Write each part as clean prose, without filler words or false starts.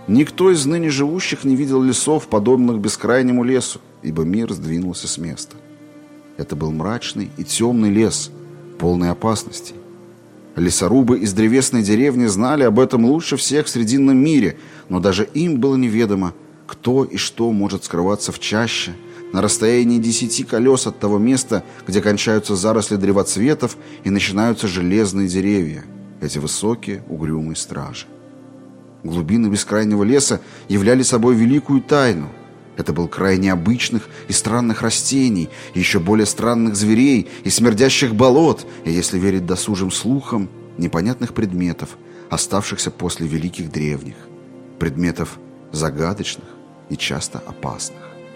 Никто из ныне живущих не видел лесов, подобных бескрайнему лесу, ибо мир сдвинулся с места. Это был мрачный и темный лес, полный опасностей. Лесорубы из древесной деревни знали об этом лучше всех в Срединном мире, но даже им было неведомо, кто и что может скрываться в чаще, на расстоянии 10 колес от того места, где кончаются заросли древоцветов и начинаются железные деревья, эти высокие угрюмые стражи. Глубины бескрайнего леса являли собой великую тайну. Это был край необычных и странных растений, и еще более странных зверей и смердящих болот, и, если верить досужим слухам, непонятных предметов, оставшихся после великих древних, предметов загадочных и часто опасных.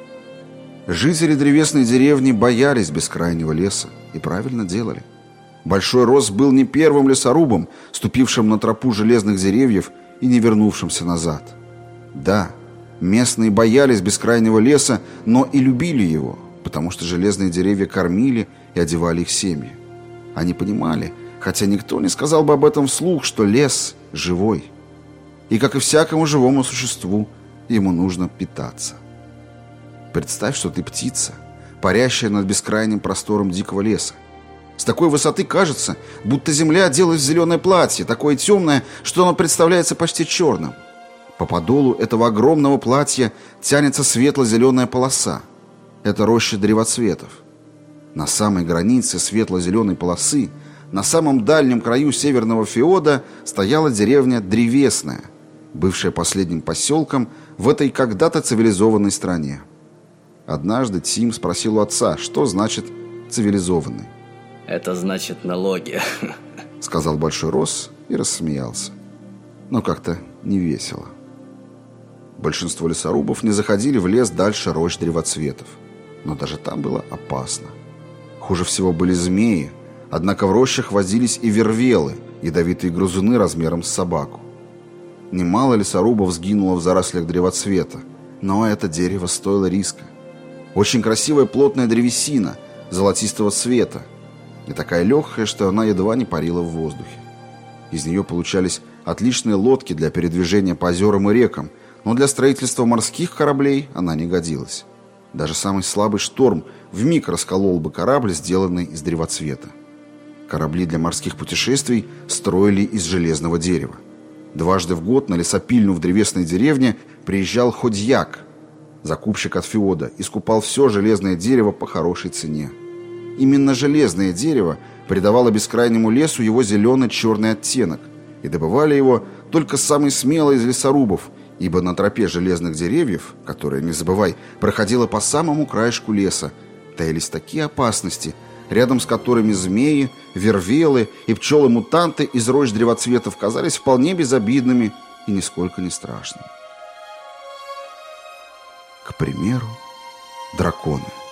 Жители древесной деревни боялись бескрайнего леса и правильно делали. Большой Рос был не первым лесорубом, ступившим на тропу железных деревьев и не вернувшимся назад. Да, местные боялись бескрайнего леса, но и любили его, потому что железные деревья кормили и одевали их семьи. Они понимали, хотя никто не сказал бы об этом вслух, что лес живой. И, как и всякому живому существу, ему нужно питаться. Представь, что ты птица, парящая над бескрайним простором дикого леса. С такой высоты кажется, будто земля оделась в зеленое платье, такое темное, что оно представляется почти черным. По подолу этого огромного платья тянется светло-зеленая полоса. Это роща древоцветов. На самой границе светло-зеленой полосы, на самом дальнем краю северного фьорда, стояла деревня Древесная, бывшая последним поселком в этой когда-то цивилизованной стране. Однажды Тим спросил у отца, что значит «цивилизованный». «Это значит налоги», — сказал Большой Рос и рассмеялся. Но как-то не весело. Большинство лесорубов не заходили в лес дальше рощ древоцветов. Но даже там было опасно. Хуже всего были змеи, однако в рощах возились и вервелы, ядовитые грызуны размером с собаку. Немало лесорубов сгинуло в зарослях древоцвета, но это дерево стоило риска. Очень красивая плотная древесина, золотистого цвета, и такая легкая, что она едва не парила в воздухе. Из нее получались отличные лодки для передвижения по озерам и рекам, но для строительства морских кораблей она не годилась. Даже самый слабый шторм вмиг расколол бы корабль, сделанный из древоцвета. Корабли для морских путешествий строили из железного дерева. Дважды в год на лесопильню в древесной деревне приезжал ходьяк, закупщик от фьорда, и скупал все железное дерево по хорошей цене. Именно железное дерево придавало бескрайнему лесу его зелено-черный оттенок, и добывали его только самые смелые из лесорубов, ибо на тропе железных деревьев, которая, не забывай, проходила по самому краешку леса, таились такие опасности, рядом с которыми змеи, вервелы и пчелы-мутанты из рощ древоцветов казались вполне безобидными и нисколько не страшными. К примеру, драконы.